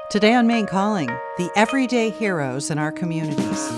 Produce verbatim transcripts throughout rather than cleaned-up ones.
Today on Maine Calling, the everyday heroes in our communities.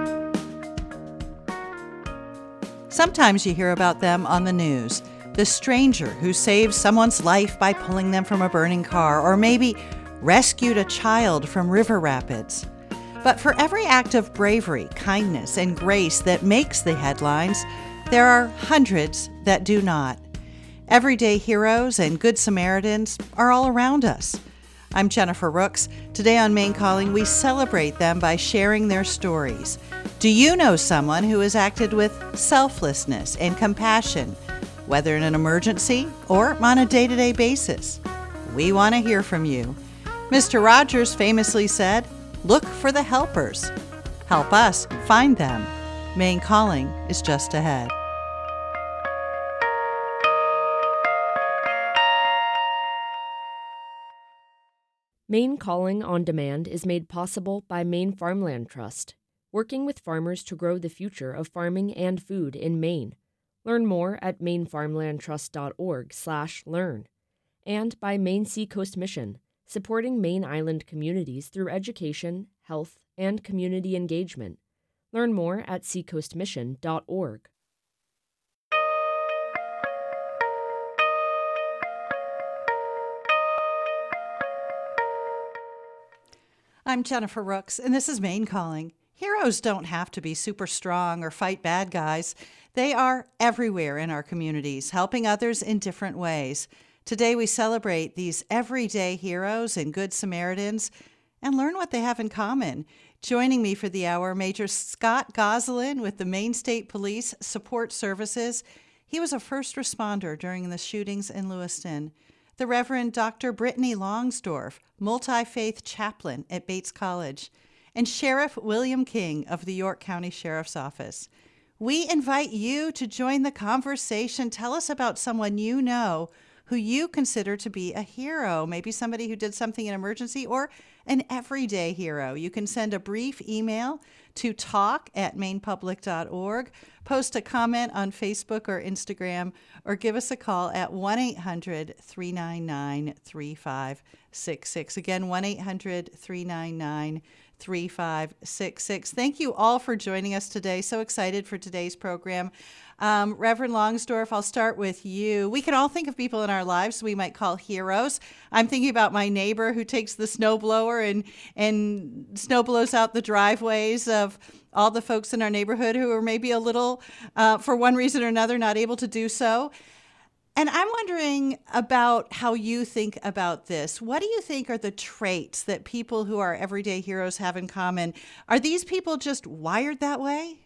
Sometimes you hear about them on the news. The stranger who saved someone's life by pulling them from a burning car, or maybe rescued a child from river rapids. But for every act of bravery, kindness, and grace that makes the headlines, there are hundreds that do not. Everyday heroes and good Samaritans are all around us. I'm Jennifer Rooks. Today on Maine Calling, we celebrate them by sharing their stories. Do you know someone who has acted with selflessness and compassion, whether in an emergency or on a day-to-day basis? We want to hear from you. Mister Rogers famously said, "Look for the helpers. Help us find them." Maine Calling is just ahead. Maine Calling on Demand is made possible by Maine Farmland Trust, working with farmers to grow the future of farming and food in Maine. Learn more at mainfarmlandtrust.org slash learn. And by Maine Seacoast Mission, supporting Maine Island communities through education, health, and community engagement. Learn more at seacoast mission dot org. I'm Jennifer Rooks, and this is Maine Calling. Heroes don't have to be super strong or fight bad guys. They are everywhere in our communities, helping others in different ways. Today we celebrate these everyday heroes and good Samaritans and learn what they have in common. Joining me for the hour, Major Scott Goslin with the Maine State Police Support Services. He was a first responder during the shootings in Lewiston. The Reverend Doctor Brittany Longsdorf, multi-faith chaplain at Bates College, and Sheriff William King of the York County Sheriff's Office. We invite you to join the conversation. Tell us about someone you know who you consider to be a hero, maybe somebody who did something in emergency or an everyday hero. You can send a brief email to talk at maine public dot org, post a comment on Facebook or Instagram, or give us a call at one eight hundred three nine nine three five six six. Again, one eight hundred three nine nine three five six six. Thank you all for joining us today. So excited for today's program. Um, Reverend Longsdorf, I'll start with you. We can all think of people in our lives we might call heroes. I'm thinking about my neighbor who takes the snowblower and, and snow blows out the driveways of all the folks in our neighborhood who are maybe a little, uh, for one reason or another, not able to do so. And I'm wondering about how you think about this. What do you think are the traits that people who are everyday heroes have in common? Are these people just wired that way?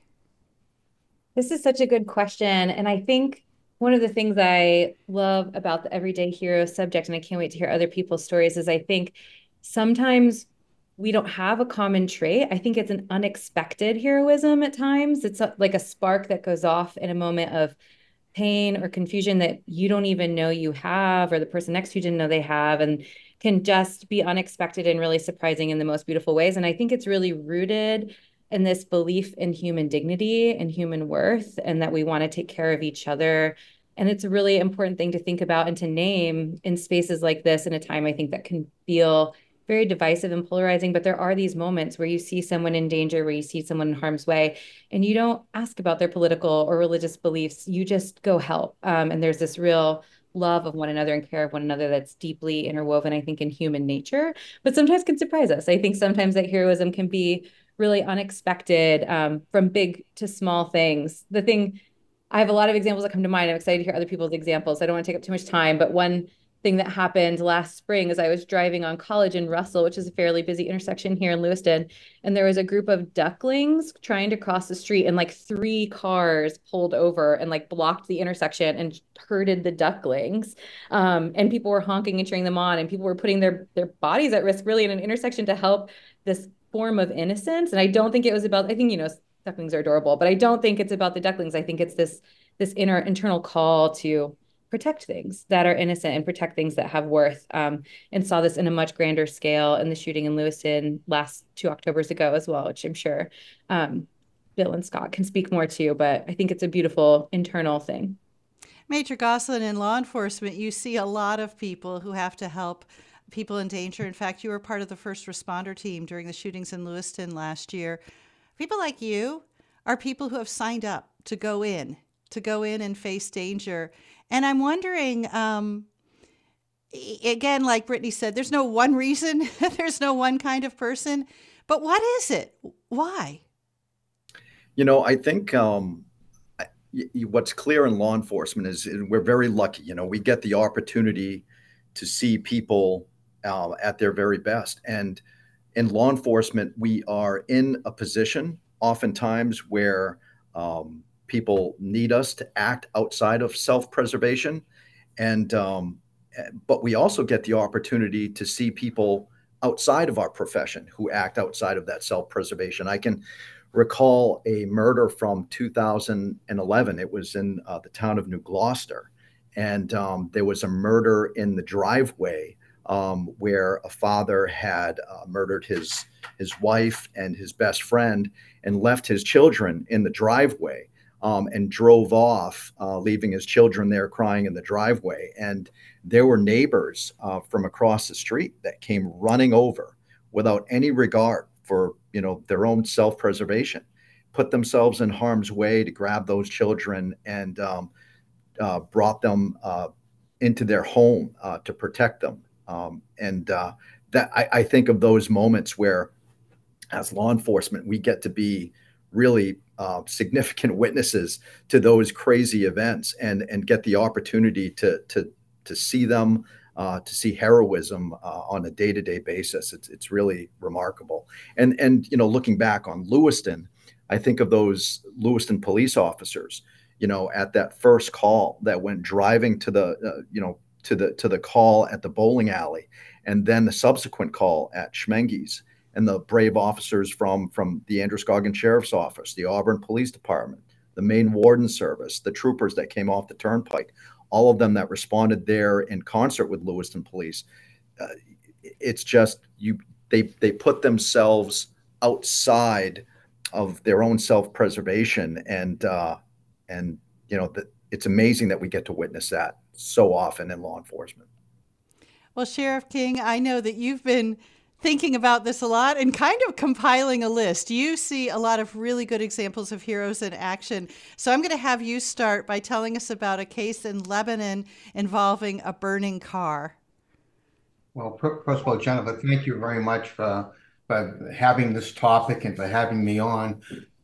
This is such a good question. And I think one of the things I love about the everyday hero subject, and I can't wait to hear other people's stories, is I think sometimes we don't have a common trait. I think it's an unexpected heroism at times. It's a, like a spark that goes off in a moment of pain or confusion that you don't even know you have, or the person next to you didn't know they have, and can just be unexpected and really surprising in the most beautiful ways. And I think it's really rooted in this belief in human dignity and human worth, and that we want to take care of each other. And it's a really important thing to think about and to name in spaces like this, in a time I think that can feel very divisive and polarizing. But there are these moments where you see someone in danger, where you see someone in harm's way, and you don't ask about their political or religious beliefs. You just go help. Um, and there's this real love of one another and care of one another that's deeply interwoven, I think, in human nature, but sometimes can surprise us. I think sometimes that heroism can be really unexpected, um, from big to small things. The thing, I have a lot of examples that come to mind. I'm excited to hear other people's examples. I don't want to take up too much time, but one thing that happened last spring is I was driving on College in Russell, which is a fairly busy intersection here in Lewiston, and there was a group of ducklings trying to cross the street, and like three cars pulled over and like blocked the intersection and herded the ducklings. Um, and people were honking and cheering them on, and people were putting their their bodies at risk really in an intersection to help this form of innocence. And I don't think it was about, I think, you know, ducklings are adorable, but I don't think it's about the ducklings. I think it's this this inner internal call to protect things that are innocent and protect things that have worth, um, and saw this in a much grander scale in the shooting in Lewiston last two Octobers ago as well, which I'm sure um, Bill and Scott can speak more to, but I think it's a beautiful internal thing. Major Goslin, in law enforcement, you see a lot of people who have to help people in danger. In fact, you were part of the first responder team during the shootings in Lewiston last year. People like you are people who have signed up to go in, to go in and face danger. And I'm wondering, um, again, like Brittany said, there's no one reason, there's no one kind of person, but what is it? Why? You know, I think um, what's clear in law enforcement is we're very lucky. You know, we get the opportunity to see people uh, at their very best. And in law enforcement, we are in a position oftentimes where um, people need us to act outside of self-preservation. And um, but we also get the opportunity to see people outside of our profession who act outside of that self-preservation. I can recall a murder from two thousand eleven. It was in uh, the town of New Gloucester. And um, there was a murder in the driveway um, where a father had uh, murdered his, his wife and his best friend and left his children in the driveway um, and drove off, uh, leaving his children there crying in the driveway. And there were neighbors uh, from across the street that came running over without any regard for, you know, their own self-preservation, put themselves in harm's way to grab those children and um, uh, brought them uh, into their home uh, to protect them. Um, and uh, that I, I think of those moments where, as law enforcement, we get to be really uh, significant witnesses to those crazy events and and get the opportunity to to to see them. Uh, to see heroism uh, on a day-to-day basis, it's it's really remarkable. And and you know, looking back on Lewiston, I think of those Lewiston police officers, you know, at that first call that went driving to the uh, you know to the to the call at the bowling alley, and then the subsequent call at Schmenge's, and the brave officers from from the Androscoggin Sheriff's Office, the Auburn Police Department, the Maine Warden Service, the troopers that came off the turnpike. All of them that responded there in concert with Lewiston Police. Uh, it's just you. They they put themselves outside of their own self-preservation, and uh, and you know that it's amazing that we get to witness that so often in law enforcement. Well, Sheriff King, I know that you've been thinking about this a lot and kind of compiling a list. You see a lot of really good examples of heroes in action. So I'm going to have you start by telling us about a case in Lebanon involving a burning car. Well, first of all, Jennifer, thank you very much for, for having this topic and for having me on.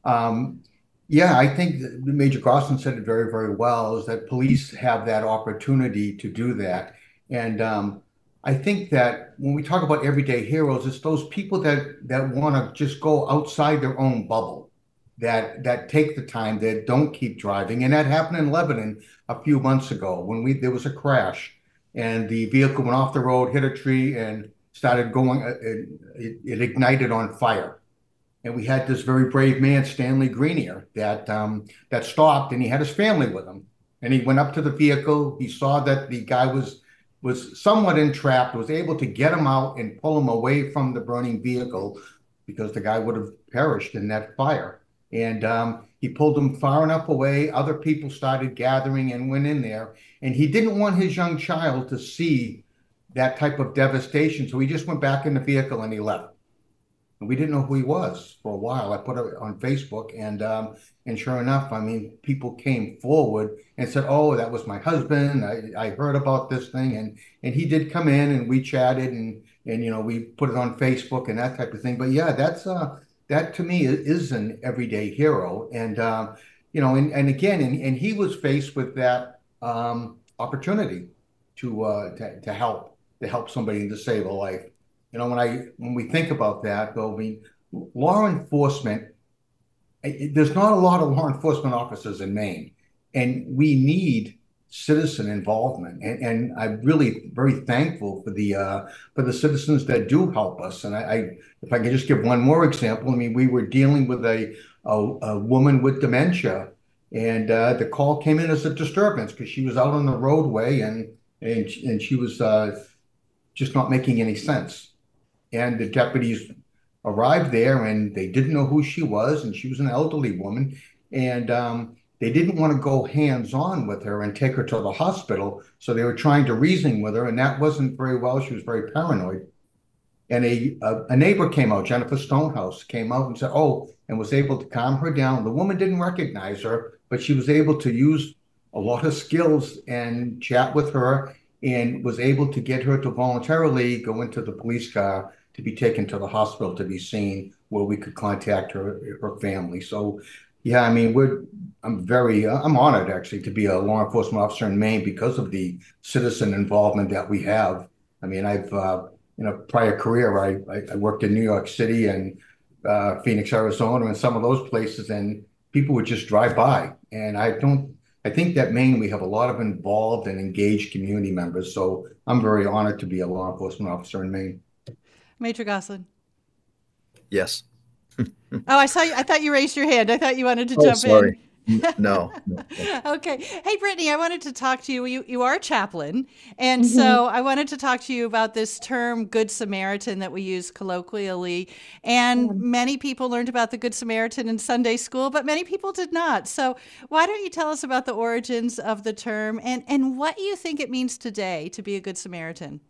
Um, yeah, I think Major Gosselin said it very, very well, is that police have that opportunity to do that. And um, I think that when we talk about everyday heroes, it's those people that that want to just go outside their own bubble, that that take the time, that don't keep driving. And that happened in Lebanon a few months ago when we there was a crash and the vehicle went off the road, hit a tree, and started going. It, it ignited on fire. And we had this very brave man, Stanley Greenier, that um, that stopped, and he had his family with him. And he went up to the vehicle. He saw that the guy was was somewhat entrapped, was able to get him out and pull him away from the burning vehicle because the guy would have perished in that fire. And um, he pulled him far enough away. Other people started gathering and went in there. And he didn't want his young child to see that type of devastation. So he just went back in the vehicle and he left. And we didn't know who he was for a while. I put it on Facebook, and um, and sure enough, I mean, people came forward and said, "Oh, that was my husband. I, I heard about this thing," and and he did come in, and we chatted, and and you know, we put it on Facebook and that type of thing. But yeah, that's uh that to me is an everyday hero, and um, you know, and and again, and and he was faced with that um, opportunity to uh to, to help to help somebody to save a life. You know, when I when we think about that, though, I mean, law enforcement, it, there's not a lot of law enforcement officers in Maine, and we need citizen involvement. And, and I'm really very thankful for the uh, for the citizens that do help us. And I, I, if I could just give one more example, I mean, we were dealing with a a, a woman with dementia, and uh, the call came in as a disturbance because she was out on the roadway and and and she was uh, just not making any sense. And the deputies arrived there, and they didn't know who she was, and she was an elderly woman. And um, they didn't want to go hands-on with her and take her to the hospital. So they were trying to reason with her, and that wasn't very well. She was very paranoid. And a, a, a neighbor came out, Jennifer Stonehouse, came out and said, oh, and was able to calm her down. The woman didn't recognize her, but she was able to use a lot of skills and chat with her and was able to get her to voluntarily go into the police car to be taken to the hospital to be seen, where we could contact her, her family. So, yeah, I mean, we're, I'm very, uh, I'm honored actually to be a law enforcement officer in Maine because of the citizen involvement that we have. I mean, I've, uh, in a prior career, I, I, I worked in New York City and uh, Phoenix, Arizona, and some of those places, and people would just drive by. And I don't, I think that Maine, we have a lot of involved and engaged community members. So I'm very honored to be a law enforcement officer in Maine. Major Goslin. Yes. Oh, I saw you. I thought you raised your hand. I thought you wanted to oh, jump sorry. in. No, no. Okay. Hey, Brittany, I wanted to talk to you. You, you are a chaplain. And Mm-hmm. so I wanted to talk to you about this term Good Samaritan that we use colloquially. And Yeah. many people learned about the Good Samaritan in Sunday school, but many people did not. So why don't you tell us about the origins of the term and, and what you think it means today to be a Good Samaritan?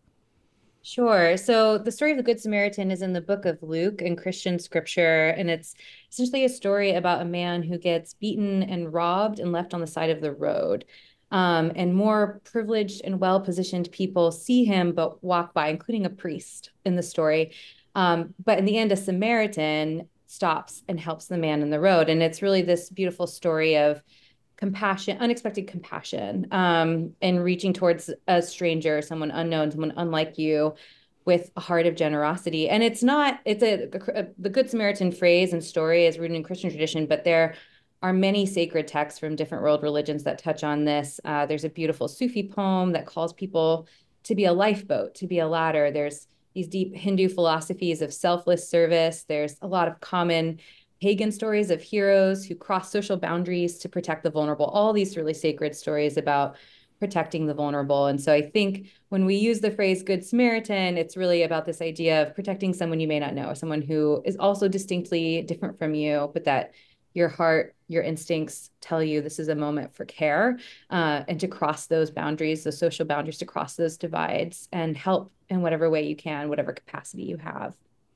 Sure. So the story of the Good Samaritan is in the book of Luke in Christian scripture, and it's essentially a story about a man who gets beaten and robbed and left on the side of the road. Um, and more privileged and well-positioned people see him but walk by, including a priest in the story. Um, but in the end, a Samaritan stops and helps the man in the road. And it's really this beautiful story of compassion, unexpected compassion, um, and reaching towards a stranger, someone unknown, someone unlike you, with a heart of generosity. And it's not, it's a, a the Good Samaritan phrase and story is rooted in Christian tradition, but there are many sacred texts from different world religions that touch on this. Uh, there's a beautiful Sufi poem that calls people to be a lifeboat, to be a ladder. There's these deep Hindu philosophies of selfless service. There's a lot of common pagan stories of heroes who cross social boundaries to protect the vulnerable, all these really sacred stories about protecting the vulnerable. And so I think when we use the phrase Good Samaritan, it's really about this idea of protecting someone you may not know, someone who is also distinctly different from you, but that your heart, your instincts tell you this is a moment for care, uh, and to cross those boundaries, those social boundaries, to cross those divides and help in whatever way you can, whatever capacity you have.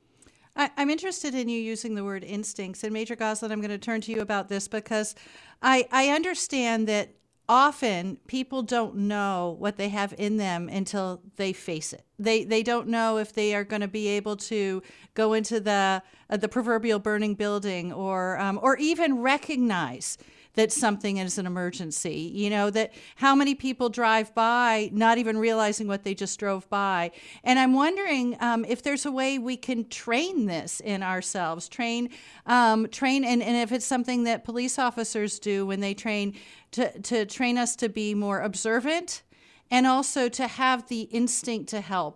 I, I'm interested in you using the word instincts. And Major Goslin, I'm going to turn to you about this because I, I understand that often people don't know what they have in them until they face it. They they don't know if they are going to be able to go into the uh, the proverbial burning building or um, or even recognize that something is an emergency. You know, that how many people drive by not even realizing what they just drove by. And I'm wondering um, if there's a way we can train this in ourselves, train, um, train, and, and if it's something that police officers do when they train, to, to train us to be more observant and also to have the instinct to help.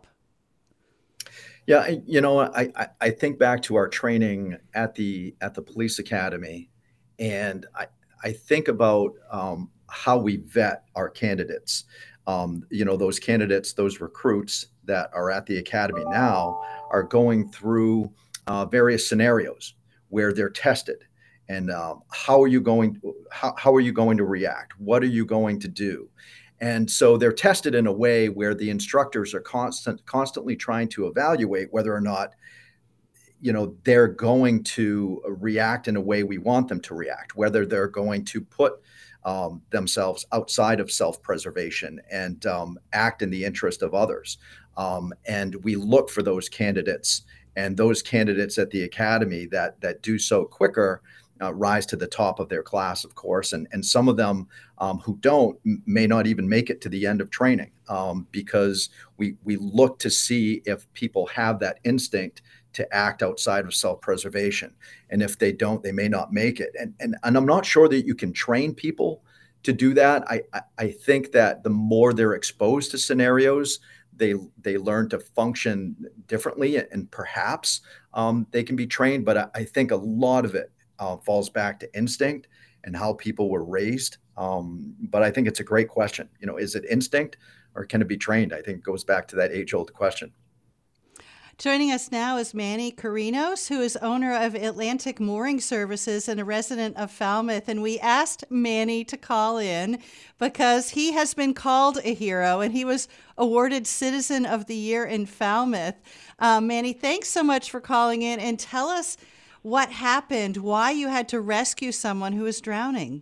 Yeah, you know, I, I, I think back to our training at the at the police academy, and I, I think about um, how we vet our candidates. Um, you know, those candidates, those recruits that are at the academy now are going through uh, various scenarios where they're tested. And um, how are you going? How, how are you going to react? What are you going to do? And so they're tested in a way where the instructors are constant, constantly trying to evaluate whether or not, you know, they're going to react in a way we want them to react, whether they're going to put um, themselves outside of self-preservation and um, act in the interest of others. Um, and we look for those candidates, and those candidates at the academy that that do so quicker uh, rise to the top of their class, of course. And, and some of them um, who don't may not even make it to the end of training um, because we, we look to see if people have that instinct to act outside of self-preservation. And if they don't, they may not make it. And, and, and I'm not sure that you can train people to do that. I, I, I think that the more they're exposed to scenarios, they they learn to function differently, and perhaps um, they can be trained. But I, I think a lot of it uh, falls back to instinct and how people were raised. Um, but I think it's a great question. You know, is it instinct or can it be trained? I think it goes back to that age-old question. Joining us now is Manny Carinos, who is owner of Atlantic Mooring Services and a resident of Falmouth. And we asked Manny to call in because he has been called a hero and he was awarded Citizen of the Year in Falmouth. Uh, Manny, thanks so much for calling in, and tell us what happened, why you had to rescue someone who was drowning.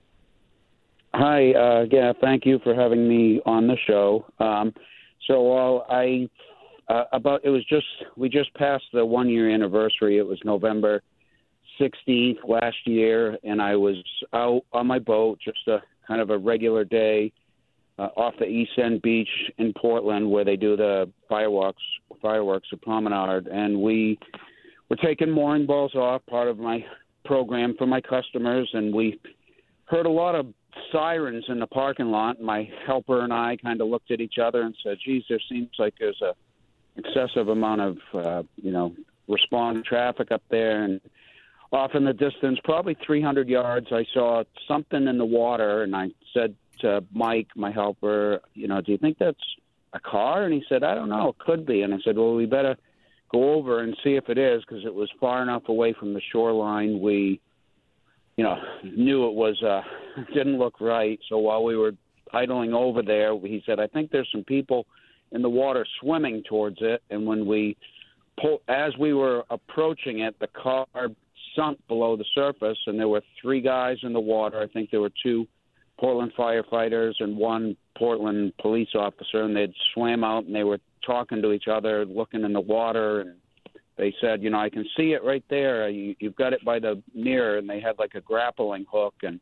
Hi, uh, yeah, thank you for having me on the show. Um, so uh, I, uh, about, it was just, we just passed the one year anniversary. It was November sixteenth last year, and I was out on my boat, just a kind of a regular day uh, off the East End Beach in Portland where they do the fireworks, fireworks, the promenade. And we were taking mooring balls off, part of my program for my customers, and we heard a lot of sirens in the parking lot. My helper and I kind of looked at each other and said, geez, there seems like there's a excessive amount of, uh, you know, responding traffic up there. And off in the distance, probably three hundred yards, I saw something in the water. And I said to Mike, my helper, you know, do you think that's a car? And he said, I don't know, it could be. And I said, well, we better go over and see if it is, because it was far enough away from the shoreline. We you know, knew it was, uh, didn't look right. So while we were idling over there, he said, I think there's some people in the water swimming towards it. And when we, pull, as we were approaching it, the car sunk below the surface, and there were three guys in the water. I think there were two Portland firefighters and one Portland police officer, and they'd swam out and they were talking to each other, looking in the water, and they said, you know, I can see it right there. You, you've got it by the mirror. And they had like a grappling hook. And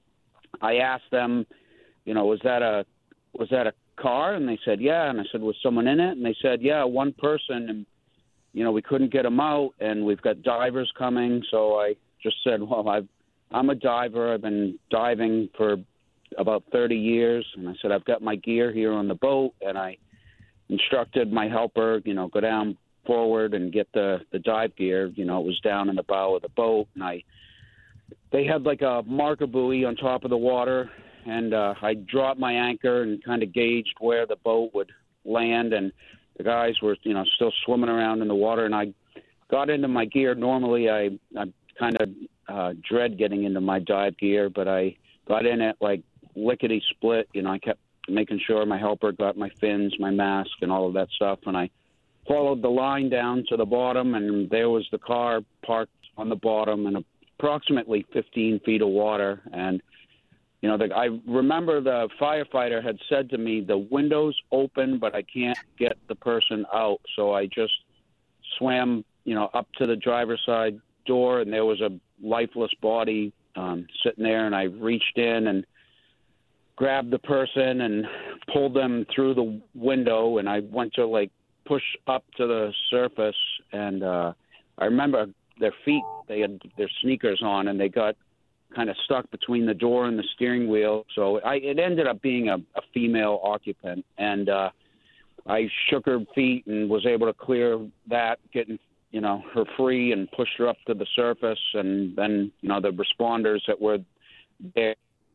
I asked them, you know, was that a was that a car? And they said, yeah. And I said, was someone in it? And they said, yeah, one person. And, you know, we couldn't get them out. And we've got divers coming. So I just said, well, I've, I'm a diver. I've been diving for about thirty years. And I said, I've got my gear here on the boat. And I instructed my helper, you know, go down forward and get the the dive gear. You know, it was down in the bow of the boat, and I they had like a marker buoy on top of the water, and uh, I dropped my anchor and kind of gauged where the boat would land, and the guys were, you know, still swimming around in the water, and I got into my gear. Normally I I kind of uh, dread getting into my dive gear, but I got in it like lickety split. You know, I kept making sure my helper got my fins, my mask, and all of that stuff, and I followed the line down to the bottom, and there was the car parked on the bottom in approximately fifteen feet of water. And, you know, the, I remember the firefighter had said to me, the window's open, but I can't get the person out. So I just swam, you know, up to the driver's side door, and there was a lifeless body um, sitting there, and I reached in and grabbed the person and pulled them through the window, and I went to, like, push up to the surface, and uh, I remember their feet, they had their sneakers on, and they got kind of stuck between the door and the steering wheel. So I, it ended up being a, a female occupant, and uh, I shook her feet and was able to clear that, getting, you know, her free, and pushed her up to the surface. And then, you know, the responders that were there,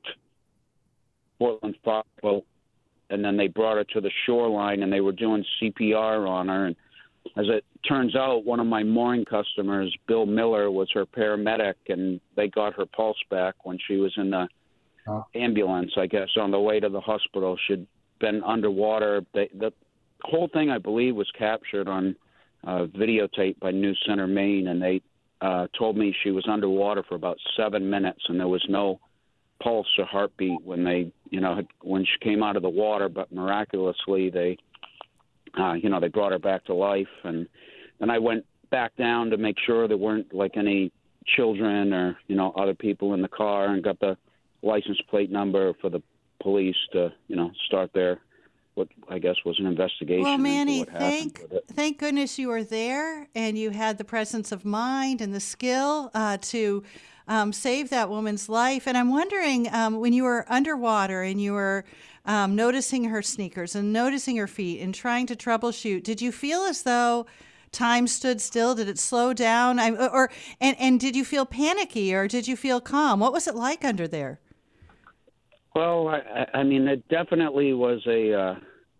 Portland Fire, and then they brought her to the shoreline, and they were doing C P R on her. And as it turns out, one of my mooring customers, Bill Miller, was her paramedic, and they got her pulse back when she was in the oh. ambulance, I guess, on the way to the hospital. She'd been underwater. They, the whole thing, I believe, was captured on uh, videotape by News Center Maine, and they uh, told me she was underwater for about seven minutes, and there was no pulse or heartbeat when they, you know, when she came out of the water, but miraculously they, uh, you know, they brought her back to life. And then I went back down to make sure there weren't like any children or, you know, other people in the car, and got the license plate number for the police to, you know, start their, what I guess was an investigation. Well, Manny, thank, thank goodness you were there, and you had the presence of mind and the skill uh, to Um, save that woman's life. And I'm wondering, um, when you were underwater and you were um, noticing her sneakers and noticing her feet and trying to troubleshoot, did you feel as though time stood still? Did it slow down? I, or and, and did you feel panicky, or did you feel calm? What was it like under there? Well, I, I mean, it definitely was a uh,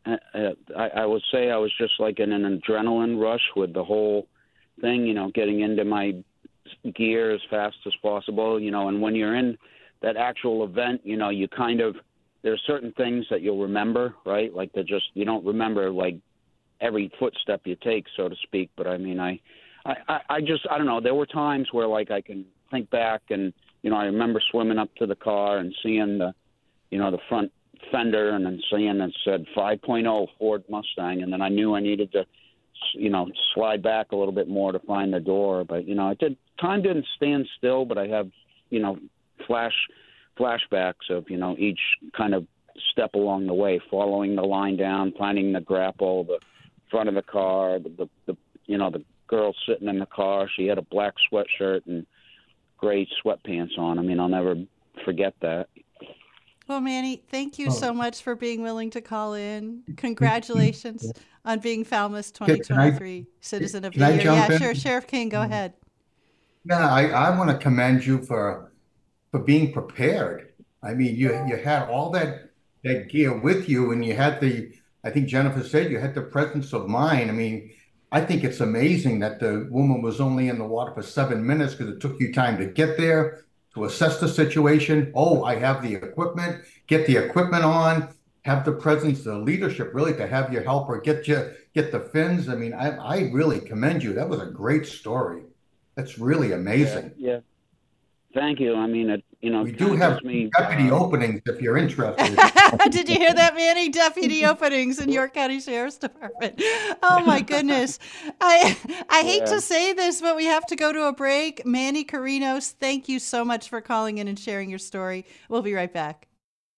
uh, I, I would say I was just like in an adrenaline rush with the whole thing, you know, getting into my gear as fast as possible, you know, and when you're in that actual event, you know, you kind of, there's certain things that you'll remember, right? Like they're just, you don't remember like every footstep you take, so to speak. But I mean, I, I, I just, I don't know, there were times where like I can think back and, you know, I remember swimming up to the car and seeing the, you know, the front fender and then seeing it said five point oh Ford Mustang. And then I knew I needed to, you know, slide back a little bit more to find the door. But, you know, it did, time didn't stand still, but I have, you know, flash flashbacks of, you know, each kind of step along the way, following the line down, finding the grapple, the front of the car, the, the, the you know, the girl sitting in the car. She had a black sweatshirt and gray sweatpants on. I mean, I'll never forget that. Well, Manny, thank you so much for being willing to call in. Congratulations on being Falmouth twenty twenty-three Can I, Citizen of can the I Year. jump Yeah, in? sure. Sheriff King, go ahead. Yeah, I, I want to commend you for for being prepared. I mean, you you had all that that gear with you, and you had the, I think Jennifer said you had the presence of mind. I mean, I think it's amazing that the woman was only in the water for seven minutes because it took you time to get there, to assess the situation. Oh, I have the equipment, get the equipment on, have the presence, the leadership, really, to have your helper get you, get the fins. I mean, I, I really commend you. That was a great story. That's really amazing. Yeah. yeah. Thank you. I mean, it, you know, We do have me, deputy uh, openings if you're interested. Did you hear that, Manny? Deputy openings in York County Sheriff's Department. Oh, my goodness. I I hate Yeah. to say this, but we have to go to a break. Manny Carinos, thank you so much for calling in and sharing your story. We'll be right back.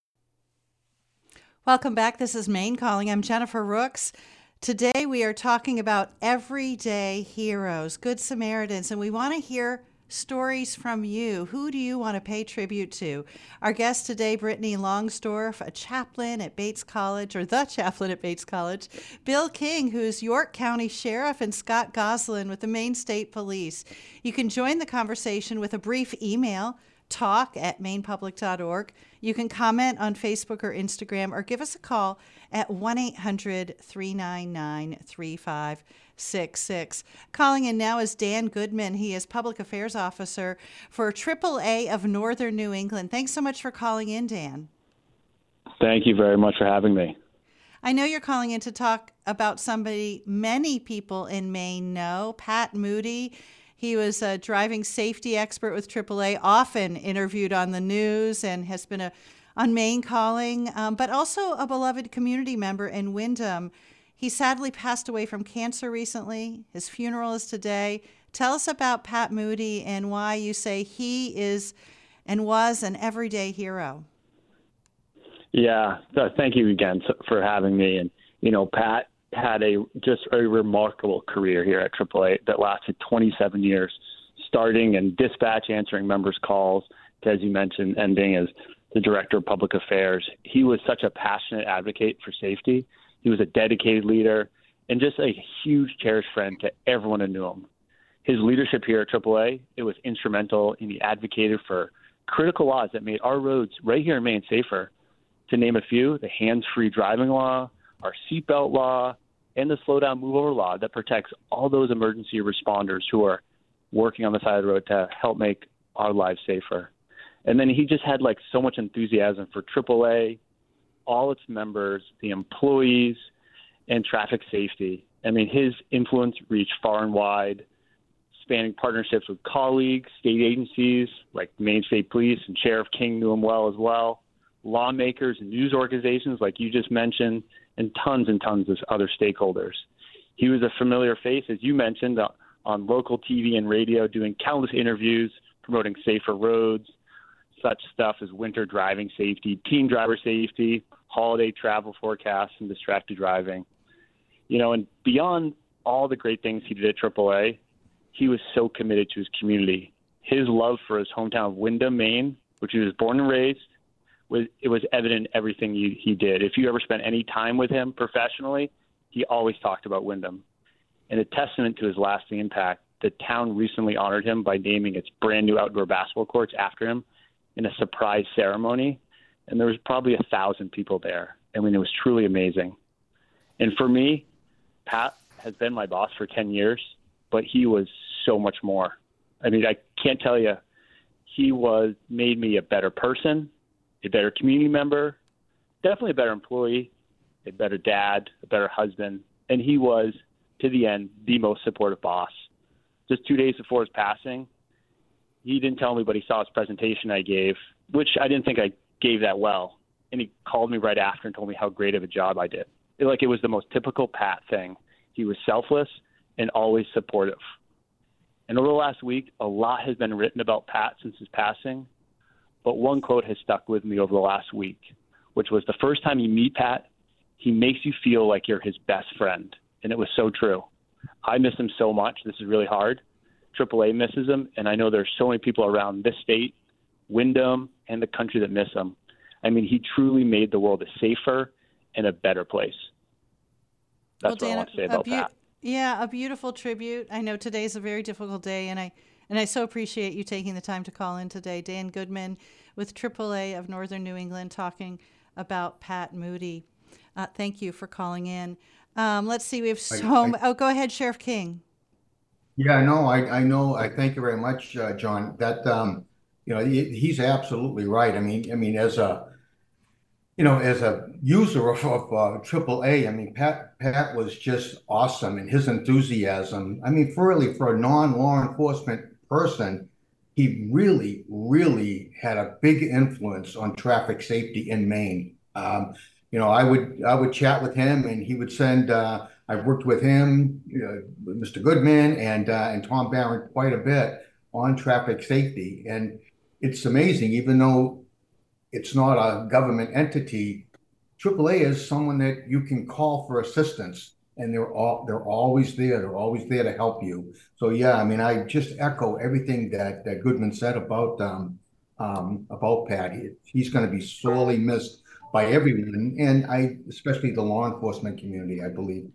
Welcome back. This is Maine Calling. I'm Jennifer Rooks. Today we are talking about everyday heroes, Good Samaritans, and we want to hear stories from you. Who do you want to pay tribute to? Our guest today, Brittany Longsdorf, a chaplain at Bates College, or the chaplain at Bates College. Bill King, who's York County Sheriff, and Scott Goslin with the Maine State Police. You can join the conversation with a brief email, talk at maine public dot org. You can comment on Facebook or Instagram, or give us a call at one eight hundred, three nine nine, three five six six. Calling in now is Dan Goodman. He is Public Affairs Officer for triple A of Northern New England. Thanks so much for calling in, Dan. Thank you very much for having me. I know you're calling in to talk about somebody many people in Maine know, Pat Moody. He was a driving safety expert with triple A, often interviewed on the news, and has been a, on Maine Calling, um, but also a beloved community member in Windham. He sadly passed away from cancer recently. His funeral is today. Tell us about Pat Moody and why you say he is and was an everyday hero. Yeah, so thank you again for having me. And, you know, Pat had a just a remarkable career here at triple A that lasted twenty-seven years, starting in dispatch, answering members' calls, to, as you mentioned, ending as the Director of Public Affairs. He was such a passionate advocate for safety. He was a dedicated leader and just a huge cherished friend to everyone who knew him. His leadership here at triple A, it was instrumental, and he advocated for critical laws that made our roads right here in Maine safer. To name a few, the hands-free driving law, our seatbelt law, and the slow down, move over law that protects all those emergency responders who are working on the side of the road to help make our lives safer. And then he just had like so much enthusiasm for triple A, all its members, the employees, and traffic safety. I mean, his influence reached far and wide, spanning partnerships with colleagues, state agencies like Maine State Police, and Sheriff King knew him well as well, lawmakers and news organizations like you just mentioned, and tons and tons of other stakeholders. He was a familiar face, as you mentioned, on local T V and radio, doing countless interviews, promoting safer roads, such stuff as winter driving safety, teen driver safety, holiday travel forecasts, and distracted driving. You know, and beyond all the great things he did at triple A, he was so committed to his community. His love for his hometown of Windham, Maine, which he was born and raised, was it was evident in everything he, he did. If you ever spent any time with him professionally, he always talked about Windham. And a testament to his lasting impact, the town recently honored him by naming its brand new outdoor basketball courts after him in a surprise ceremony. And there was probably a thousand people there. I mean, it was truly amazing. And for me, Pat has been my boss for ten years, but he was so much more. I mean, I can't tell you, he was made me a better person, a better community member, definitely a better employee, a better dad, a better husband, and he was, to the end, the most supportive boss. Just two days before his passing, he didn't tell me, but he saw his presentation I gave, which I didn't think I gave that well, and he called me right after and told me how great of a job I did. It, like, it was the most typical Pat thing. He was selfless and always supportive. And over the last week, a lot has been written about Pat since his passing, but one quote has stuck with me over the last week, which was, the first time you meet Pat, he makes you feel like you're his best friend. And it was so true. I miss him so much. This is really hard. triple A misses him, and I know there's so many people around this state, Wyndham, and the country that miss him. I mean, he truly made the world a safer and a better place. That's well, what Dan, I want to say about be- Pat. Yeah, a beautiful tribute. I know today's a very difficult day, and I and I so appreciate you taking the time to call in today. Dan Goodman with triple A of Northern New England talking about Pat Moody. Uh, thank you for calling in. Um, let's see, we have so... I, I, oh, go ahead, Sheriff King. Yeah, no, I, I know. I thank you very much, uh, John. That, um, you know, he, he's absolutely right. I mean, I mean, as a, you know, as a user of, of uh, triple A, I mean, Pat, Pat was just awesome, and his enthusiasm. I mean, for really, for a non-law enforcement person, he really, really had a big influence on traffic safety in Maine. Um, you know, I would, I would chat with him, and he would send. Uh, I've worked with him, you know, Mister Goodman, and uh, and Tom Barron quite a bit on traffic safety, and it's amazing. Even though it's not a government entity, triple A is someone that you can call for assistance, and they're all they're always there. They're always there to help you. So yeah, I mean, I just echo everything that that Goodman said about um, um, about Pat. He, he's going to be sorely missed by everyone, and I especially the law enforcement community, I believe.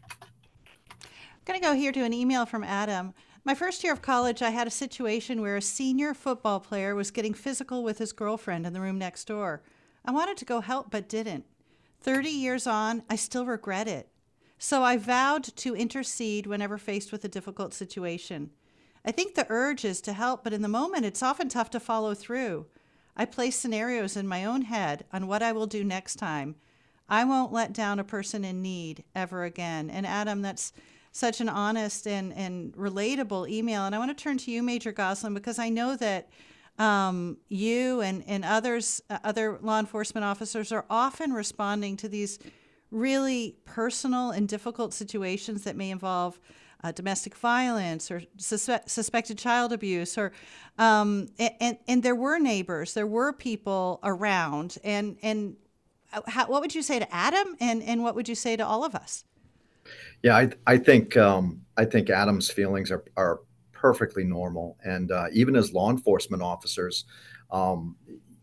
I'm going to go here to an email from Adam. My first year of college, I had a situation where a senior football player was getting physical with his girlfriend in the room next door. I wanted to go help, but didn't. thirty years on, I still regret it. So I vowed to intercede whenever faced with a difficult situation. I think the urge is to help, but in the moment, it's often tough to follow through. I place scenarios in my own head on what I will do next time. I won't let down a person in need ever again. And Adam, that's such an honest and, and relatable email. And I want to turn to you, Major Goslin, because I know that um, you and, and others, uh, other law enforcement officers are often responding to these really personal and difficult situations that may involve uh, domestic violence or suspe- suspected child abuse, or um, and and there were neighbors, there were people around, and and how, what would you say to Adam, and and what would you say to all of us? Yeah, I I think um, I think Adam's feelings are are perfectly normal, and uh, even as law enforcement officers, um,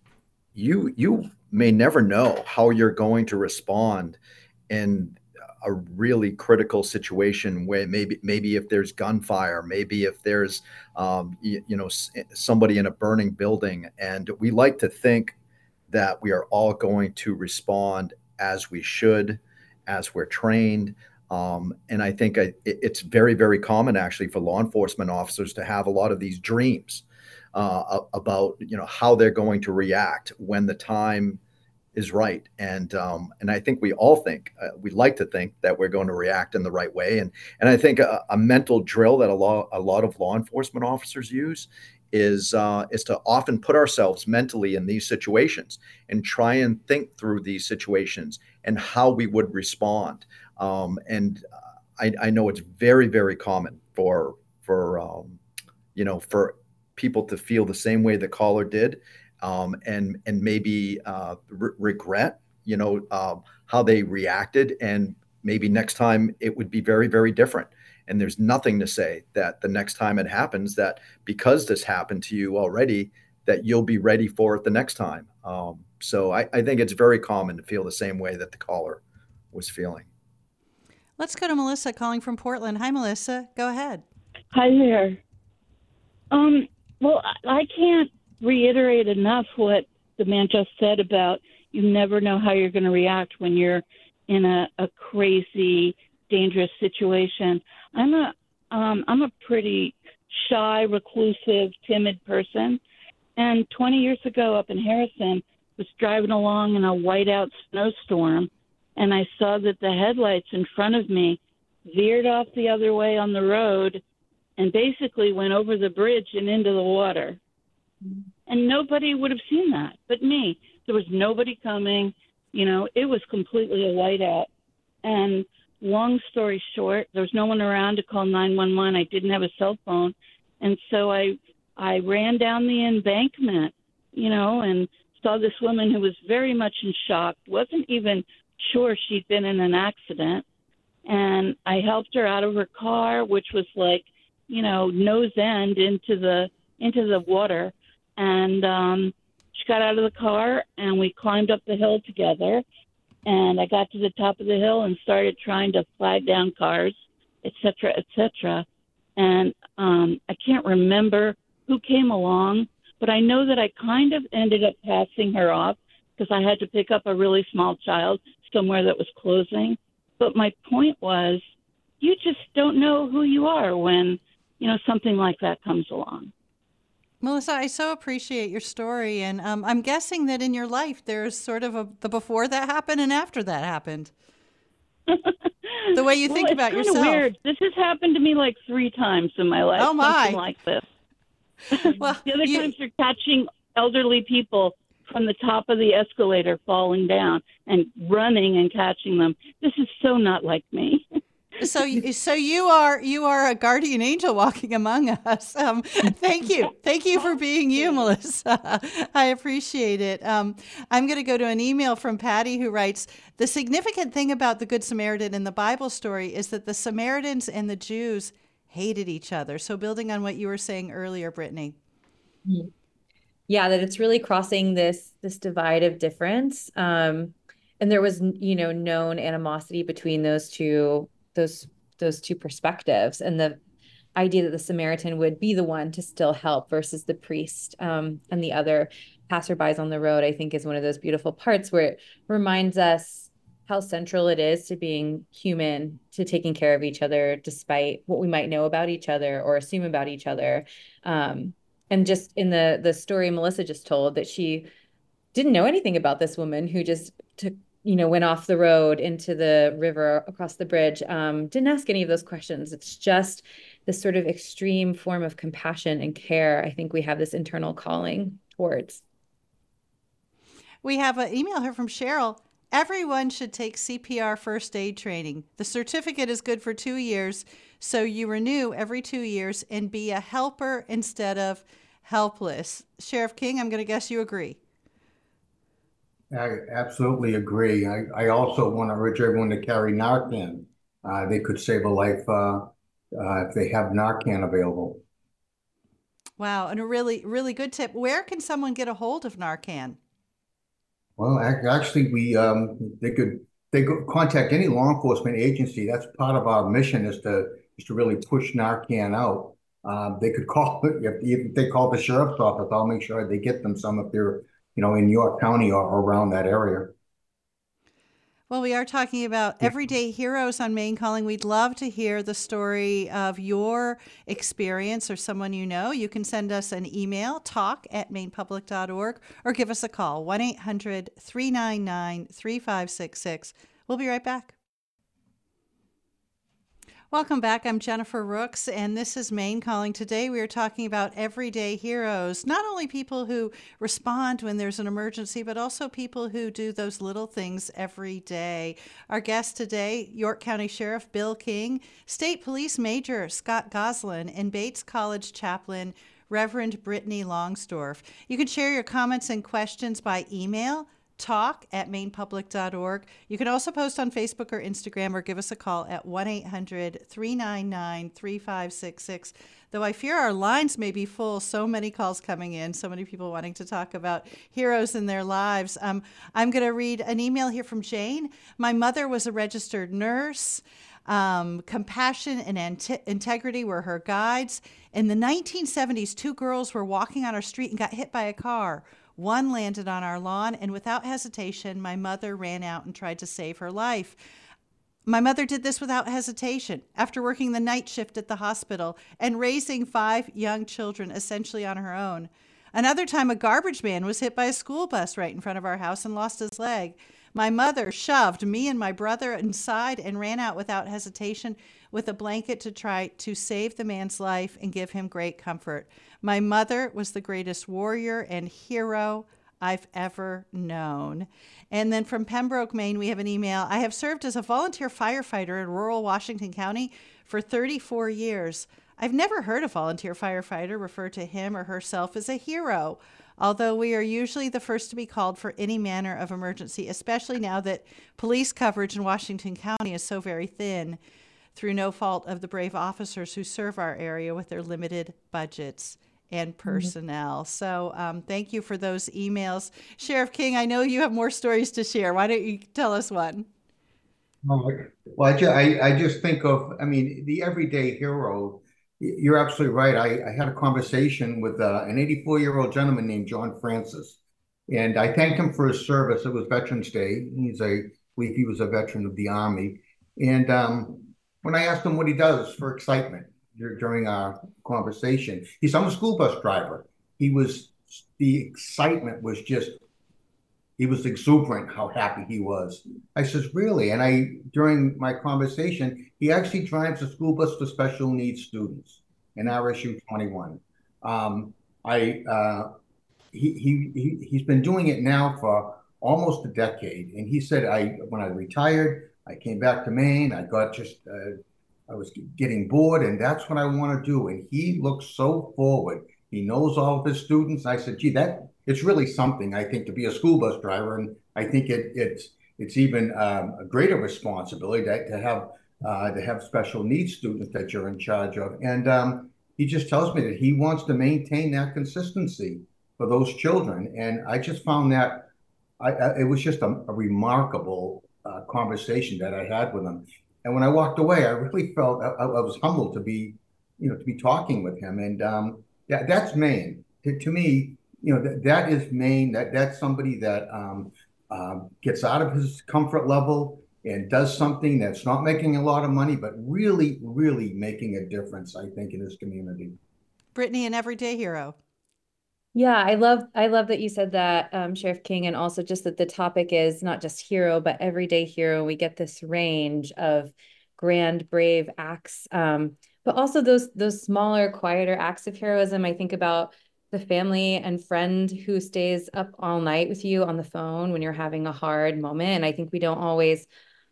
you you may never know how you're going to respond in a really critical situation where maybe maybe if there's gunfire, maybe if there's um, you, you know somebody in a burning building, and we like to think that we are all going to respond as we should, as we're trained. Um, and I think I, it's very, very common actually for law enforcement officers to have a lot of these dreams uh, about, you know, how they're going to react when the time is right. And um, and I think we all think, uh, we like to think that we're going to react in the right way. And and I think a, a mental drill that a lot, a lot of law enforcement officers use is uh, is to often put ourselves mentally in these situations and try and think through these situations and how we would respond. Um, and I, I know it's very, very common for for um, you know for people to feel the same way the caller did, um, and and maybe uh, re- regret you know uh, how they reacted, and maybe next time it would be very, very different. And there's nothing to say that the next time it happens, that because this happened to you already, that you'll be ready for it the next time. Um, so I, I think it's very common to feel the same way that the caller was feeling. Let's go to Melissa calling from Portland. Hi, Melissa. Go ahead. Hi there. Um, well, I can't reiterate enough what the man just said about you never know how you're going to react when you're in a, a crazy, dangerous situation. I'm a um, I'm a pretty shy, reclusive, timid person. And twenty years ago up in Harrison, was driving along in a whiteout snowstorm, and I saw that the headlights in front of me veered off the other way on the road and basically went over the bridge and into the water. And nobody would have seen that but me. There was nobody coming. You know, it was completely a whiteout. And long story short, there was no one around to call nine one one. I didn't have a cell phone. And so I I ran down the embankment, you know, and saw this woman who was very much in shock, wasn't even sure she'd been in an accident. And I helped her out of her car, which was like, you know, nose end into the into the water. And um, she got out of the car, and we climbed up the hill together. And I got to the top of the hill and started trying to flag down cars, et cetera, et cetera. And um, I can't remember who came along, but I know that I kind of ended up passing her off because I had to pick up a really small child somewhere that was closing. But my point was, you just don't know who you are when, you know, something like that comes along. Melissa, I so appreciate your story. And um, I'm guessing that in your life, there's sort of a, the before that happened and after that happened. The way you well, think about it's yourself. Weird. This has happened to me like three times in my life. Oh, my. Something like this. Well, the other you... times are catching elderly people from the top of the escalator falling down and running and catching them. This is so not like me. So, so you are you are a guardian angel walking among us. Um, thank you, thank you for being you, Melissa. I appreciate it. Um, I'm going to go to an email from Patty who writes: the significant thing about the Good Samaritan in the Bible story is that the Samaritans and the Jews hated each other. So, building on what you were saying earlier, Brittany. Yeah, that it's really crossing this this divide of difference, um, and there was, you know, known animosity between those two. those those two perspectives, and the idea that the Samaritan would be the one to still help versus the priest um, and the other passerbys on the road, I think is one of those beautiful parts where it reminds us how central it is to being human, to taking care of each other despite what we might know about each other or assume about each other. Um, and just in the the story Melissa just told, that she didn't know anything about this woman who just took you know, went off the road into the river across the bridge, um, didn't ask any of those questions. It's just this sort of extreme form of compassion and care I think we have this internal calling towards. We have an email here from Cheryl. Everyone should take C P R first aid training. The certificate is good for two years, so you renew every two years and be a helper instead of helpless. Sheriff King, I'm going to guess you agree. I absolutely agree. I, I also want to urge everyone to carry Narcan. Uh, they could save a life uh, uh, if they have Narcan available. Wow, and a really, really good tip. Where can someone get a hold of Narcan? Well, actually, we um, they could they could contact any law enforcement agency. That's part of our mission is to is to really push Narcan out. Uh, they could call if, if they call the sheriff's office. I'll make sure they get them some if they're you know, in York County or around that area. Well, we are talking about everyday heroes on Maine Calling. We'd love to hear the story of your experience or someone you know. You can send us an email, talk at maine public dot org, or give us a call, one eight hundred three nine nine three five six six. We'll be right back. Welcome back. I'm Jennifer Rooks, and this is Maine Calling. Today we are talking about everyday heroes, not only people who respond when there's an emergency, but also people who do those little things every day. Our guest today, York County Sheriff Bill King, State Police Major Scott Goslin, and Bates College Chaplain Reverend Brittany Longsdorf. You can share your comments and questions by email, talk at maine public dot org. You can also post on Facebook or Instagram or give us a call at one eight hundred three nine nine three five six six. Though I fear our lines may be full, so many calls coming in, so many people wanting to talk about heroes in their lives. Um, I'm going to read an email here from Jane. My mother was a registered nurse. Um, compassion and ant- integrity were her guides. In the nineteen seventies, two girls were walking on our street and got hit by a car. One landed on our lawn, and without hesitation, my mother ran out and tried to save her life. My mother did this without hesitation after working the night shift at the hospital and raising five young children essentially on her own. Another time, a garbage man was hit by a school bus right in front of our house and lost his leg. My mother shoved me and my brother inside and ran out without hesitation with a blanket to try to save the man's life and give him great comfort. My mother was the greatest warrior and hero I've ever known. And then from Pembroke, Maine, we have an email. I have served as a volunteer firefighter in rural Washington County for thirty-four years. I've never heard a volunteer firefighter refer to him or herself as a hero, although we are usually the first to be called for any manner of emergency, especially now that police coverage in Washington County is so very thin, through no fault of the brave officers who serve our area with their limited budgets and personnel. Mm-hmm. So um, thank you for those emails. Sheriff King, I know you have more stories to share. Why don't you tell us one? Oh, well, I, ju- I, I just think of, I mean, the everyday hero. You're absolutely right. I, I had a conversation with uh, an eighty-four-year-old gentleman named John Francis, and I thanked him for his service. It was Veterans Day. He's a, I believe he was a veteran of the Army. And um, when I asked him what he does for excitement during our conversation, he's I'm a school bus driver. He was, the excitement was just, he was exuberant how happy he was. I says, really? And I, during my conversation, he actually drives a school bus for special needs students in R S U twenty-one. Um, I, uh, he, he, he, he's been doing it now for almost a decade. And he said, I, when I retired, I came back to Maine, I got just, uh, I was getting bored, and that's what I want to do. And he looks so forward. He knows all of his students. I said, gee, that, it's really something, I think, to be a school bus driver. And I think it, it's it's even um, a greater responsibility to, to have uh, to have special needs students that you're in charge of. And um, he just tells me that he wants to maintain that consistency for those children. And I just found that I, I, it was just a, a remarkable uh, conversation that I had with him. And when I walked away, I really felt I, I was humbled to be, you know, to be talking with him. And um, yeah, that's Maine. To, to me, you know, that, that is Maine. That that's somebody that um, um, gets out of his comfort level and does something that's not making a lot of money, but really, really making a difference, I think, in his community. Brittany, an everyday hero. Yeah, I love I love that you said that, um, Sheriff King, and also just that the topic is not just hero, but everyday hero. We get this range of grand, brave acts, um, but also those those smaller, quieter acts of heroism. I think about the family and friend who stays up all night with you on the phone when you're having a hard moment. And I think we don't always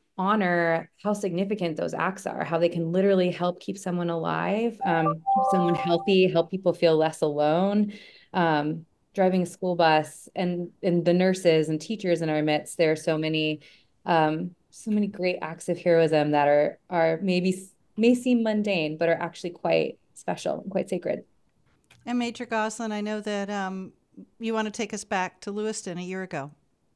honor how significant those acts are, how they can literally help keep someone alive, um, keep someone healthy, help people feel less alone. Um, driving a school bus and, and the nurses and teachers in our midst, there are so many, um, so many great acts of heroism that are, are maybe, may seem mundane, but are actually quite special and quite sacred. And Major Goslin, I know that um, you want to take us back to Lewiston a year ago.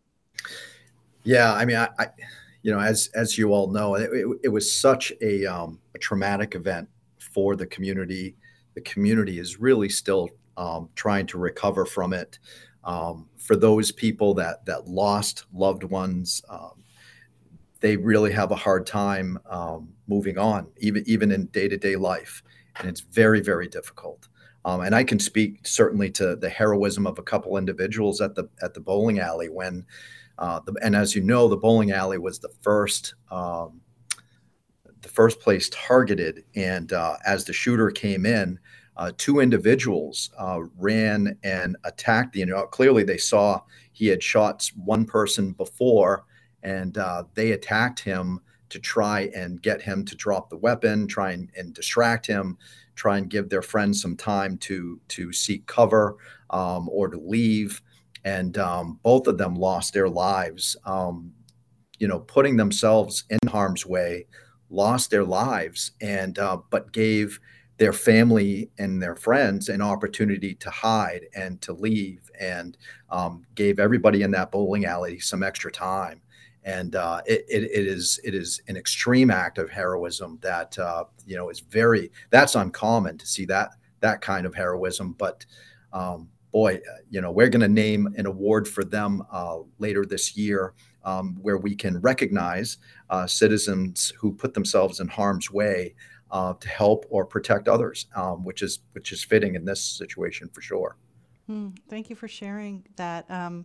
Yeah, I mean, I, I you know, as as you all know, it, it, it was such a, um, a traumatic event for the community. The community is really still um, trying to recover from it. Um, for those people that that lost loved ones, um, they really have a hard time um, moving on, even even in day-to-day life, and it's very, very difficult. Um, and I can speak certainly to the heroism of a couple individuals at the at the bowling alley when, uh, the, and as you know, the bowling alley was the first um, the first place targeted. And uh, as the shooter came in, uh, two individuals uh, ran and attacked the. You know, clearly they saw he had shot one person before, and uh, they attacked him to try and get him to drop the weapon, try and, and distract him, try and give their friends some time to to seek cover um, or to leave. And um, both of them lost their lives, um, you know, putting themselves in harm's way, lost their lives, and uh, but gave their family and their friends an opportunity to hide and to leave, and um, gave everybody in that bowling alley some extra time. And uh, it, it, it is it is an extreme act of heroism that uh, you know is very that's uncommon to see that that kind of heroism. But um, boy, you know, we're going to name an award for them uh, later this year, um, where we can recognize uh, citizens who put themselves in harm's way uh, to help or protect others, um, which is which is fitting in this situation for sure. Hmm, thank you for sharing that. Um,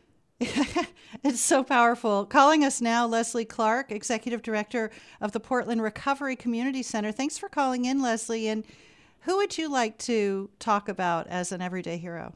it's so powerful. Calling us now, Leslie Clark, Executive Director of the Portland Recovery Community Center. Thanks for calling in, Leslie. And who would you like to talk about as an everyday hero?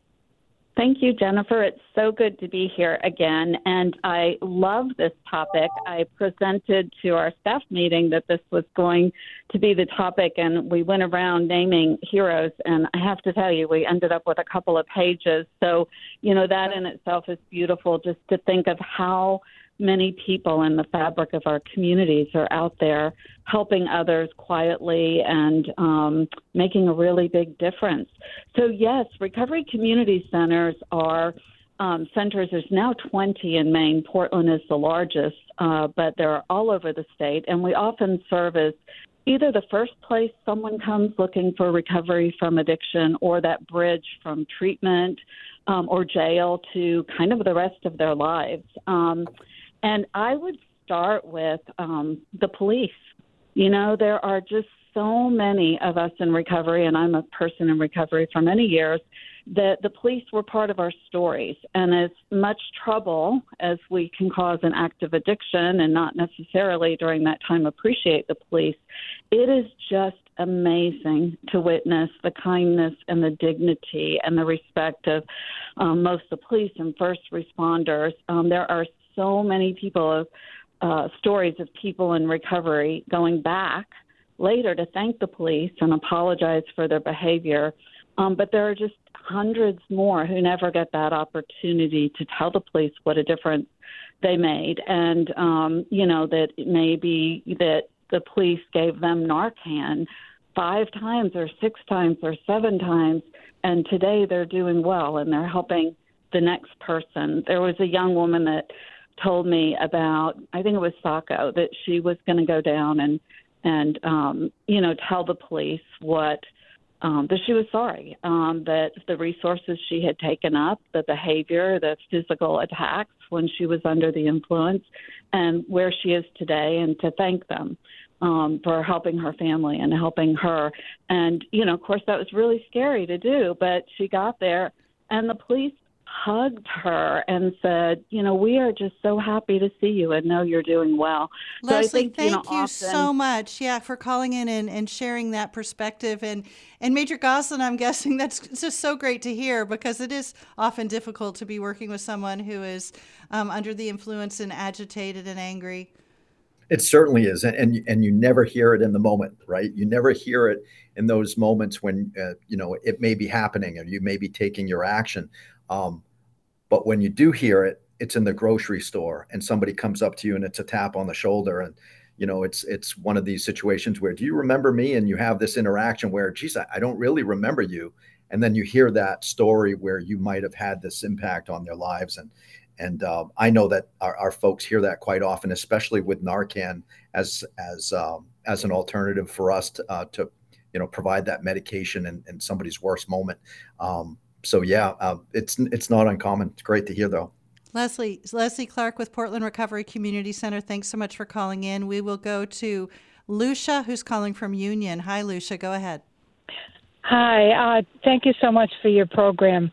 Thank you, Jennifer. It's so good to be here again. And I love this topic. I presented to our staff meeting that this was going to be the topic, and we went around naming heroes. And I have to tell you, we ended up with a couple of pages. So, you know, that in itself is beautiful, just to think of how many people in the fabric of our communities are out there helping others quietly and um, making a really big difference. So yes, recovery community centers are um, centers. There's now twenty in Maine. Portland is the largest, uh, but they're all over the state. And we often serve as either the first place someone comes looking for recovery from addiction, or that bridge from treatment um, or jail to kind of the rest of their lives. Um, And I would start with um, the police. You know, there are just so many of us in recovery, and I'm a person in recovery for many years, that the police were part of our stories. And as much trouble as we can cause an act of addiction and not necessarily during that time appreciate the police, it is just amazing to witness the kindness and the dignity and the respect of um, most of the police and first responders. Um, there are so many people, uh, stories of people in recovery going back later to thank the police and apologize for their behavior. Um, but there are just hundreds more who never get that opportunity to tell the police what a difference they made. And, um, you know, that it may be that the police gave them Narcan five times or six times or seven times, and today they're doing well and they're helping the next person. There was a young woman that told me about, I think it was Saco, that she was going to go down and, and um, you know, tell the police what, um, that she was sorry, um, that the resources she had taken up, the behavior, the physical attacks when she was under the influence, and where she is today, and to thank them um, for helping her family and helping her. And, you know, of course, that was really scary to do, but she got there, and the police hugged her and said, you know, we are just so happy to see you and know you're doing well. Leslie, so I think, thank you, know, you often, so much, yeah, for calling in and, and sharing that perspective. And, and Major Goslin, I'm guessing that's just so great to hear, because it is often difficult to be working with someone who is um, under the influence and agitated and angry. It certainly is. And, and, and you never hear it in the moment, right? You never hear it in those moments when, uh, you know, it may be happening or you may be taking your action. Um, but when you do hear it, it's in the grocery store and somebody comes up to you and it's a tap on the shoulder. And, you know, it's, it's one of these situations where, do you remember me? And you have this interaction where, geez, I, I don't really remember you. And then you hear that story where you might have had this impact on their lives. And, and um, I know that our, our folks hear that quite often, especially with Narcan as, as, um, as an alternative for us to, uh, to, you know, provide that medication in, in somebody's worst moment. Um, So, yeah, uh, it's it's not uncommon. It's great to hear, though. Leslie, Leslie Clark with Portland Recovery Community Center. Thanks so much for calling in. We will go to Lucia, who's calling from Union. Hi, Lucia. Go ahead. Hi. Uh, thank you so much for your program.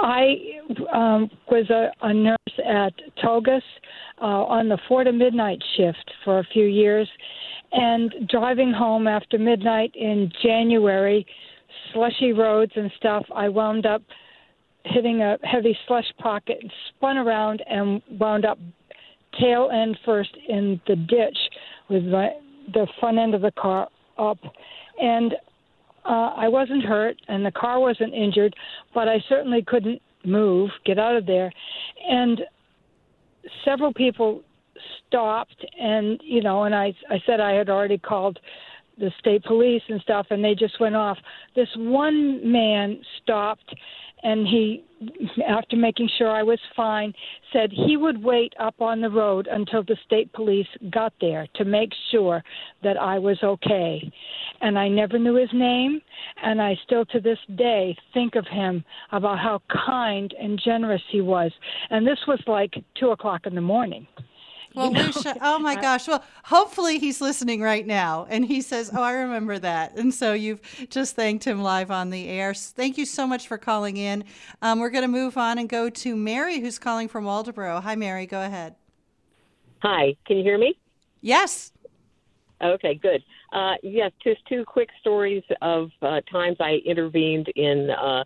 I um, was a, a nurse at Togus uh, on the four to midnight shift for a few years. And driving home after midnight in January, slushy roads and stuff, I wound up hitting a heavy slush pocket and spun around and wound up tail end first in the ditch with my, the front end of the car up. And uh, I wasn't hurt and the car wasn't injured, but I certainly couldn't move, get out of there. And several people stopped and, you know, and I, I said I had already called the state police and stuff, and they just went off. This one man stopped and he, after making sure I was fine, said he would wait up on the road until the state police got there to make sure that I was okay. And I never knew his name, and I still to this day think of him, about how kind and generous he was. And this was like two o'clock in the morning. Well, You know? Lucia, oh my gosh. Well, hopefully he's listening right now and he says, oh, I remember that. And so you've just thanked him live on the air. Thank you so much for calling in. Um, we're going to move on and go to Mary, who's calling from Waldoboro. Hi, Mary. Go ahead. Hi. Can you hear me? Yes. Okay, good. Uh, yes, just two quick stories of uh, times I intervened in uh,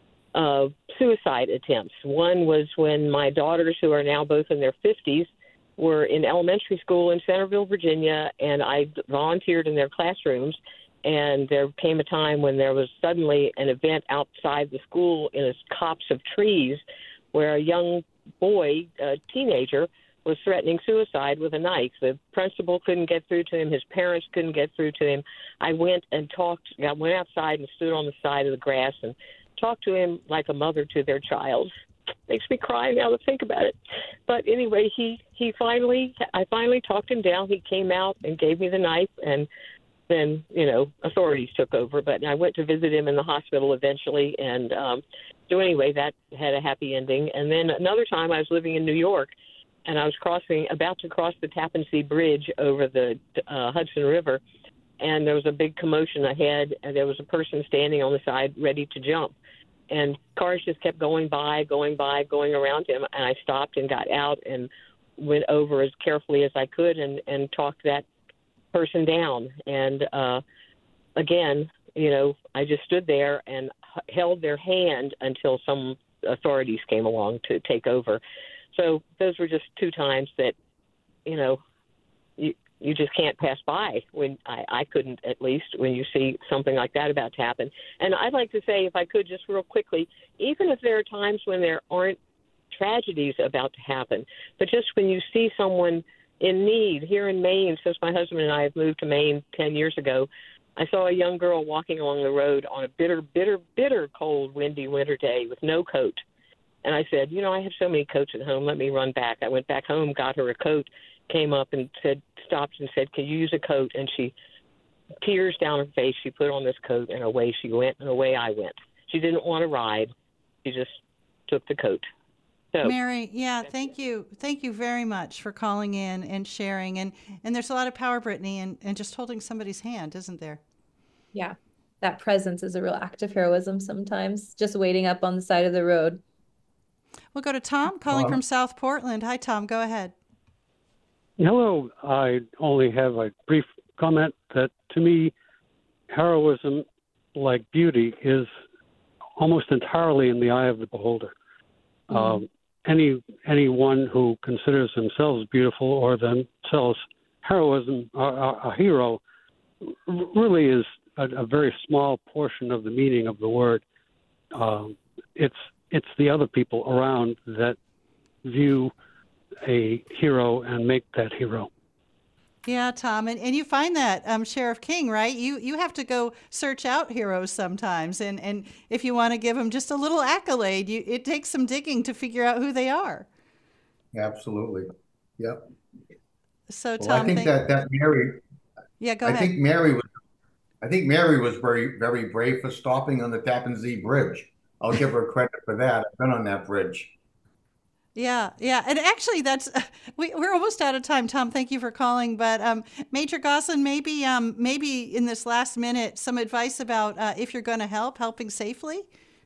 uh, suicide attempts. One was when my daughters, who are now both in their fifties, were in elementary school in Centerville, Virginia, and I volunteered in their classrooms. And there came a time when there was suddenly an event outside the school in a copse of trees where a young boy, a teenager, was threatening suicide with a knife. The principal couldn't get through to him. His parents couldn't get through to him. I went and talked. I went outside and stood on the side of the grass and talked to him like a mother to their child. Makes me cry now to think about it. But anyway, he, he finally, I finally talked him down. He came out and gave me the knife, and then, you know, authorities took over. But I went to visit him in the hospital eventually. And um, so anyway, that had a happy ending. And then another time I was living in New York, and I was crossing, about to cross the Tappan Zee Bridge over the uh, Hudson River, and there was a big commotion ahead, and there was a person standing on the side ready to jump. And cars just kept going by, going by, going around him. And I stopped and got out and went over as carefully as I could and, and talked that person down. And uh, again, you know, I just stood there and h- held their hand until some authorities came along to take over. So those were just two times that, you know, you, you just can't pass by when I, I couldn't, at least when you see something like that about to happen. And I'd like to say, if I could just real quickly, even if there are times when there aren't tragedies about to happen, but just when you see someone in need here in Maine, since my husband and I have moved to Maine ten years ago, I saw a young girl walking along the road on a bitter, bitter, bitter cold, windy winter day with no coat. And I said, you know, I have so many coats at home. Let me run back. I went back home, got her a coat, came up and said, stopped and said, can you use a coat? And she, tears down her face, she put on this coat and away she went and away I went. She didn't want to ride. She just took the coat. So, Mary, yeah, thank you. Thank you very much for calling in and sharing. And, and there's a lot of power, Brittany, in, in just holding somebody's hand, isn't there? Yeah, that presence is a real act of heroism sometimes, just waiting up on the side of the road. We'll go to Tom calling Hello. from South Portland. Hi, Tom. Go ahead. Hello. I only have a brief comment that to me, heroism, like beauty, is almost entirely in the eye of the beholder. Mm-hmm. Um, any anyone who considers themselves beautiful or themselves heroism, a, a hero, really is a, a very small portion of the meaning of the word. Um, it's it's the other people around that view a hero and make that hero. Yeah, Tom, and, and you find that, um, Sheriff King, right? You you have to go search out heroes sometimes, and, and if you want to give them just a little accolade, you, it takes some digging to figure out who they are. Absolutely. Yep. So, Tom, well, I think thank- that, that Mary, yeah, go I ahead. think Mary was, I think Mary was very, very brave for stopping on the Tappan Zee Bridge. I'll give her credit for that. I've been on that bridge. Yeah, yeah, and actually, that's we, we're almost out of time. Tom, thank you for calling. But um, Major Goslin, maybe um, maybe in this last minute, some advice about uh, if you're going to help, helping safely.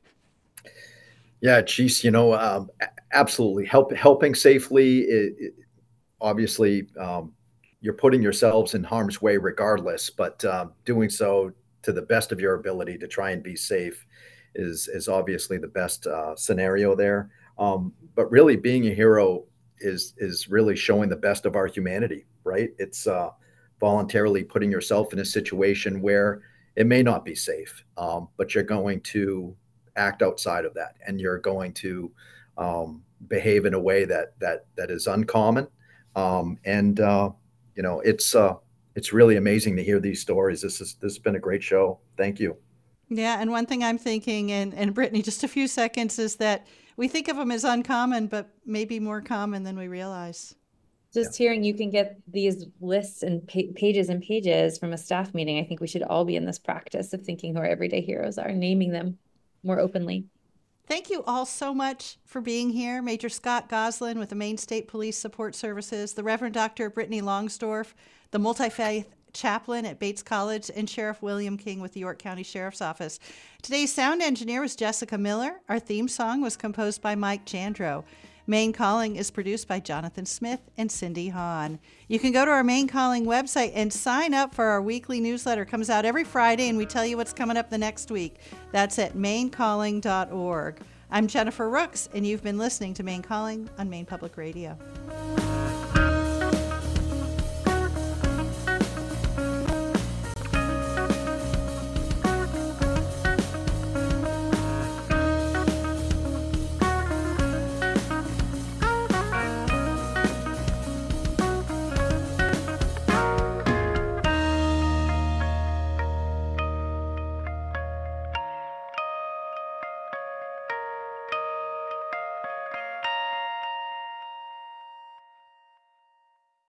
Yeah, geez, you know, um, absolutely, help helping safely. It, it, obviously, um, you're putting yourselves in harm's way, regardless. But uh, doing so to the best of your ability to try and be safe is is obviously the best uh, scenario there. Um, but really being a hero is, is really showing the best of our humanity, right? It's uh, voluntarily putting yourself in a situation where it may not be safe, um, but you're going to act outside of that, and you're going to um, behave in a way that, that, that is uncommon. Um, and, uh, you know, it's, uh, it's really amazing to hear these stories. This is, this has been a great show. Thank you. Yeah, and one thing I'm thinking, and, and Brittany, just a few seconds, is that we think of them as uncommon, but maybe more common than we realize. Just yeah. hearing you can get these lists and pa- pages and pages from a staff meeting, I think we should all be in this practice of thinking who our everyday heroes are, naming them more openly. Thank you all so much for being here. Major Scott Goslin with the Maine State Police Support Services, the Reverend Doctor Brittany Longsdorf, the multi-faith chaplain at Bates College, and Sheriff William King with the York County Sheriff's Office. Today's sound engineer was Jessica Miller. Our theme song was composed by Mike Chandro. Maine Calling is produced by Jonathan Smith and Cindy Hahn. You can go to our Maine Calling website and sign up for our weekly newsletter. It comes out every Friday, and we tell you what's coming up the next week. That's at maine calling dot org. I'm Jennifer Rooks, and you've been listening to Maine Calling on Maine Public Radio.